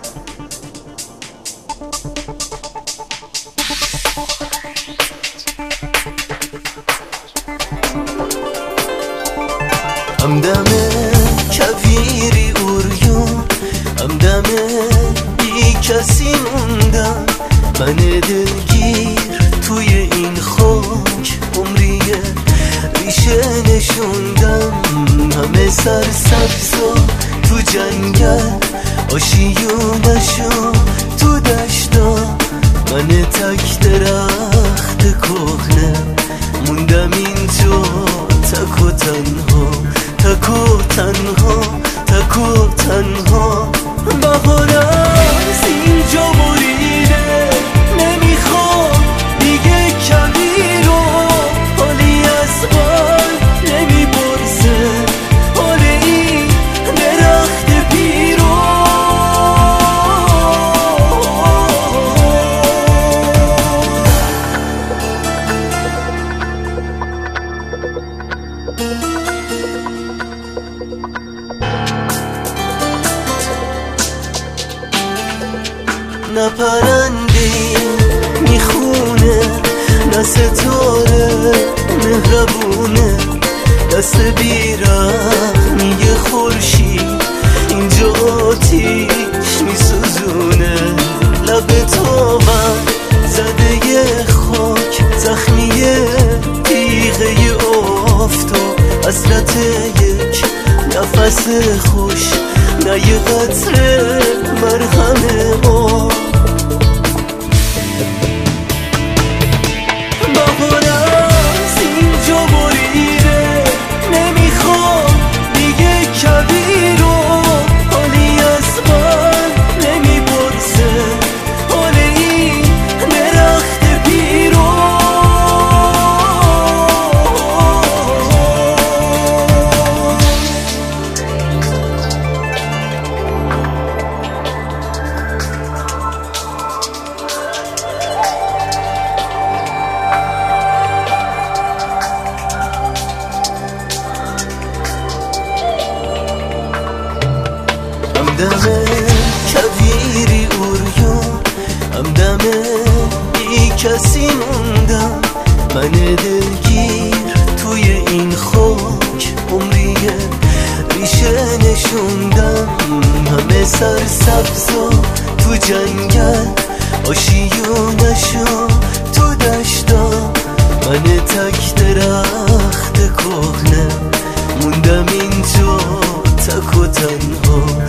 همدم کویری اوریون، همدم بی کسی موندم، من دلگیر توی این خاک عمریه ریشه نشوندم. همه سرسبز و تو جنگل، آشیونشو تو دشتا، من تک درخت کهنه موندم اینجا تک و تنها، تک و تنها، تک و تنها. بهار از اینجا بریده، نمیخوام دیگه کبیر رو، حالی از من نمیپرسه حال این درخت پیرو. نه پرندی میخونه، نه ستاره مهربونه، دست بیرحمی خورشید اینجا آتیش میسوزونه. لب تابم زده ی خاک، زخمیه تیغه آفتاب، حسرت یک نفس خوش، نه یه قطره مرهم آب. بهار از اینجا بریده، نمیخوام دیگه کبیر رو، حالی از من نمیپرسه حال این درخت پیرو. همدم کویری اوریون، همدم بی کسی موندم، من دلگیر توی این خاک عمریه ریشه نشوندم. همه سرسبزا تو جنگل، آشیونشو تو دشتا، من تک درخت کهنه موندم اینجا تک و تنها،